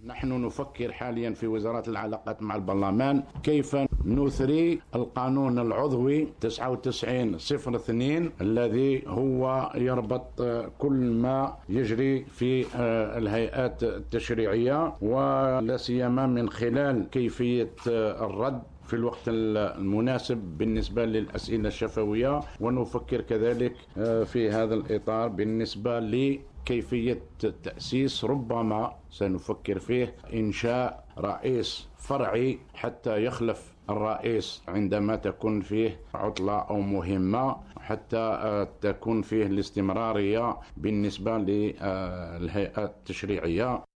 نحن نفكر حاليا في وزارة العلاقات مع البرلمان كيف نثري القانون العضوي 99/02 الذي هو يربط كل ما يجري في الهيئات التشريعية، ولا سيما من خلال كيفية الرد في الوقت المناسب بالنسبة للأسئلة الشفوية. ونفكر كذلك في هذا الإطار بالنسبة لكيفية تأسيس، ربما سنفكر فيه إنشاء رئيس فرعي حتى يخلف الرئيس عندما تكون فيه عطلة أو مهمة، حتى تكون فيه الاستمرارية بالنسبة للهيئات التشريعية.